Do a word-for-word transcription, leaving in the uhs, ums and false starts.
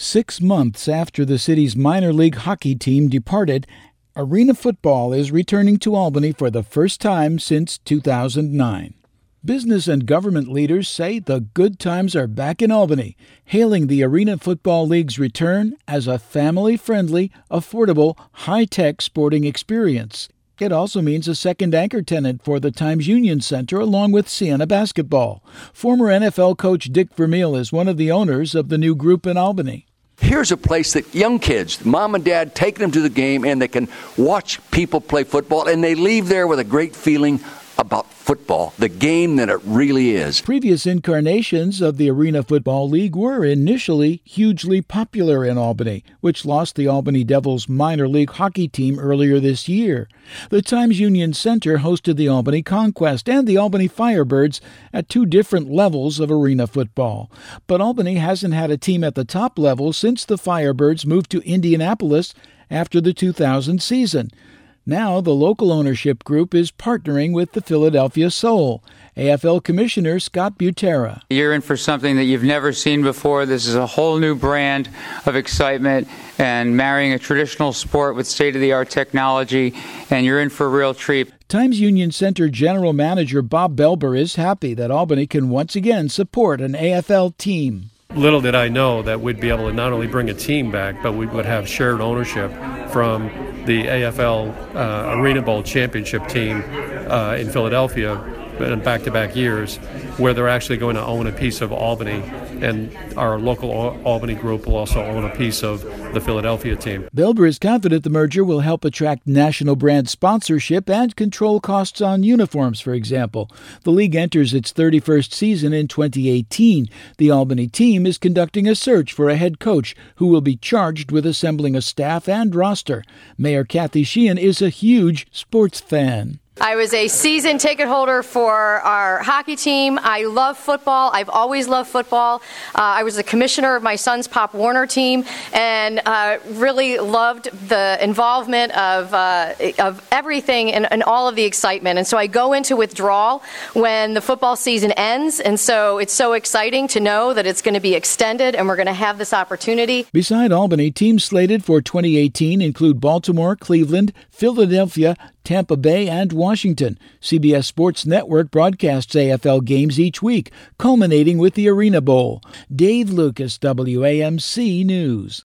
Six months after the city's minor league hockey team departed, arena football is returning to Albany for the first time since two thousand nine. Business and government leaders say the good times are back in Albany, hailing the Arena Football League's return as a family-friendly, affordable, high-tech sporting experience. It also means a second anchor tenant for the Times Union Center along with Siena Basketball. Former N F L coach Dick Vermeil is one of the owners of the new group in Albany. Here's a place that young kids, mom and dad, take them to the game and they can watch people play football and they leave there with a great feeling about football, the game that it really is. Previous incarnations of the Arena Football League were initially hugely popular in Albany, which lost the Albany Devils minor league hockey team earlier this year. The Times Union Center hosted the Albany Conquest and the Albany Firebirds at two different levels of arena football. But Albany hasn't had a team at the top level since the Firebirds moved to Indianapolis after the two thousand season. Now, the local ownership group is partnering with the Philadelphia Soul. A F L Commissioner Scott Butera. You're in for something that you've never seen before. This is a whole new brand of excitement and marrying a traditional sport with state-of-the-art technology, and you're in for a real treat. Times Union Center General Manager Bob Belber is happy that Albany can once again support an A F L team. Little did I know that we'd be able to not only bring a team back, but we would have shared ownership from the A F L uh, Arena Bowl championship team uh, in Philadelphia in back-to-back years, where they're actually going to own a piece of Albany, and our local Albany group will also own a piece of the Philadelphia team. Belber is confident the merger will help attract national brand sponsorship and control costs on uniforms, for example. The league enters its thirty-first season in twenty eighteen. The Albany team is conducting a search for a head coach who will be charged with assembling a staff and roster. Mayor Kathy Sheehan is a huge sports fan. I was a season ticket holder for our hockey team. I love football. I've always loved football. Uh, I was the commissioner of my son's Pop Warner team and uh, really loved the involvement of uh, of everything and, and all of the excitement. And so I go into withdrawal when the football season ends. And so it's so exciting to know that it's going to be extended and we're going to have this opportunity. Beside Albany, teams slated for twenty eighteen include Baltimore, Cleveland, Philadelphia, Tampa Bay, and Washington. C B S Sports Network broadcasts A F L games each week, culminating with the Arena Bowl. Dave Lucas, W A M C News.